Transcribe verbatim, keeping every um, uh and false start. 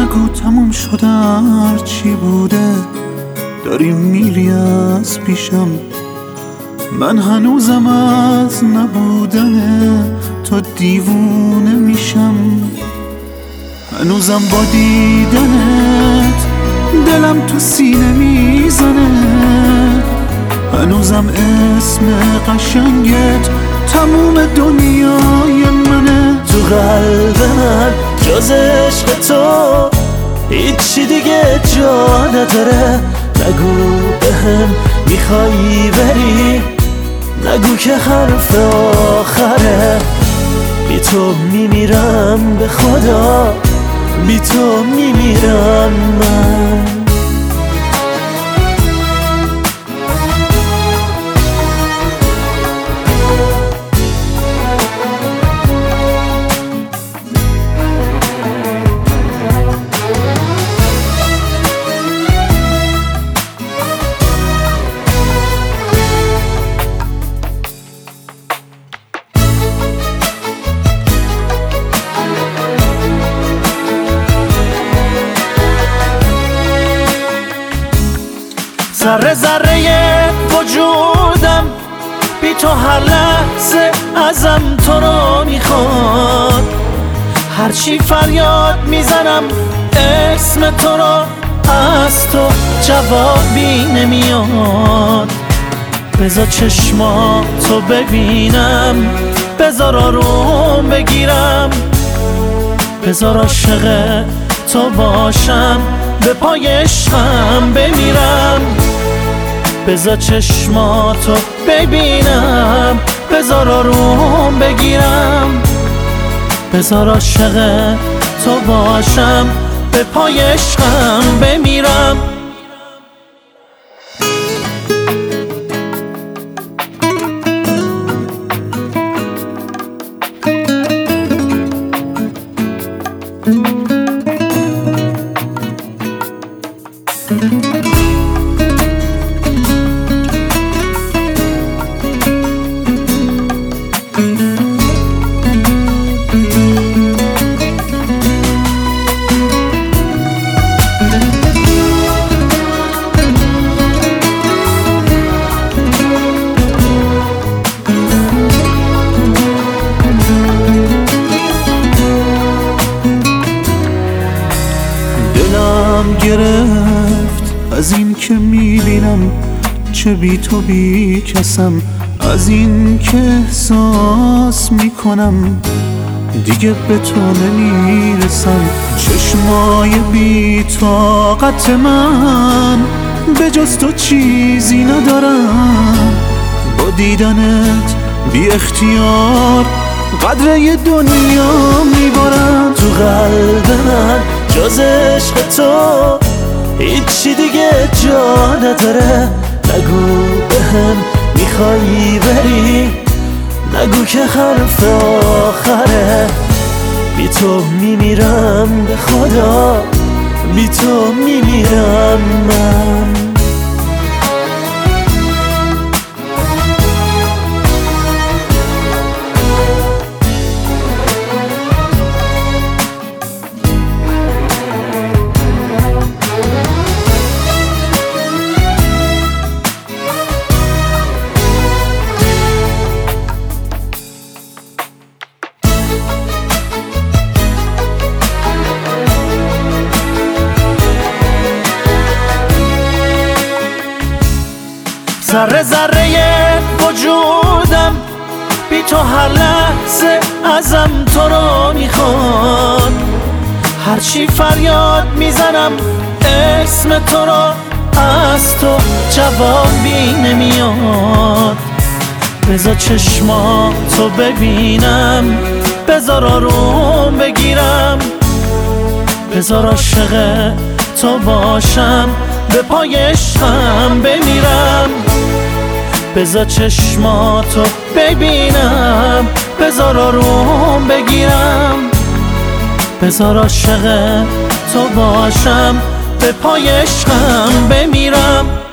نگو تموم شده هرچی بوده، داری میری از پیشم. من هنوزم از نبودن تو دیوونه میشم. هنوزم با دیدنت دلم تو سینه میزنه. هنوزم اسم قشنگت تموم دنیای منه. تو قلب من جز عشق تو هیچی دیگه جا نداره. نگو بهم میخوایی بری، نگو که حرف آخره. بی تو میمیرم به خدا، بی تو میمیرم من. ذره ذره وجودم بی تو هر لحظه ازم تو رو میخواد. هرچی فریاد میزنم اسم تو رو، از تو جوابی نمیاد. بذار چشماتو ببینم، بذار آروم بگیرم، بذار عاشق تو باشم، به پای عشقم بمیرم. بذار چشماتو ببینم، بذار آروم بگیرم، بذار عاشق تو باشم، به پای عشقم بمیرم. دلم گرفت از این که میبینم چه بی تو بی کسم. از این که احساس میکنم دیگه به تو نمیرسم. چشمای بی طاقت من به جز تو چیزی ندارم. با دیدنت بی اختیار قدر دنیا میبارم. تو قلب من جز عشق تو هیچی دیگه جا نداره. نگو بهم میخوایی بری، نگو که حرف آخره. بی تو میمیرم به خدا، بی تو میمیرم من. ذره ذره وجودم بی تو هر لحظه ازم تو رو میخواد. هرچی فریاد میزنم اسم تو رو، از تو جوابی نمیاد. بذار چشماتو ببینم، بذار آروم بگیرم، بذار عاشق تو باشم، به پای عشقم بمیرم. بذار چشماتو ببینم، بذار آروم بگیرم، بذار عاشق تو باشم، به پای عشقم بمیرم.